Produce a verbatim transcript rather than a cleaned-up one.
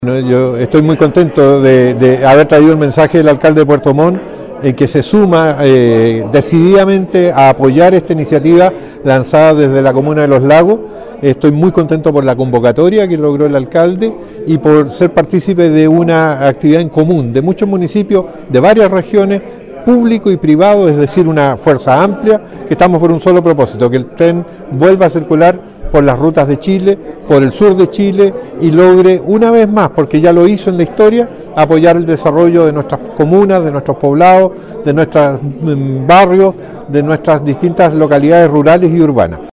Bueno, yo estoy muy contento de, de haber traído el mensaje del alcalde de Puerto Montt, eh, que se suma eh, decididamente a apoyar esta iniciativa lanzada desde la comuna de Los Lagos. Estoy muy contento por la convocatoria que logró el alcalde y por ser partícipe de una actividad en común de muchos municipios, de varias regiones, público y privado, es decir, una fuerza amplia, que estamos por un solo propósito, que el tren vuelva a circular por las rutas de Chile, por el sur de Chile y logre una vez más, porque ya lo hizo en la historia, apoyar el desarrollo de nuestras comunas, de nuestros poblados, de nuestros barrios, de nuestras distintas localidades rurales y urbanas.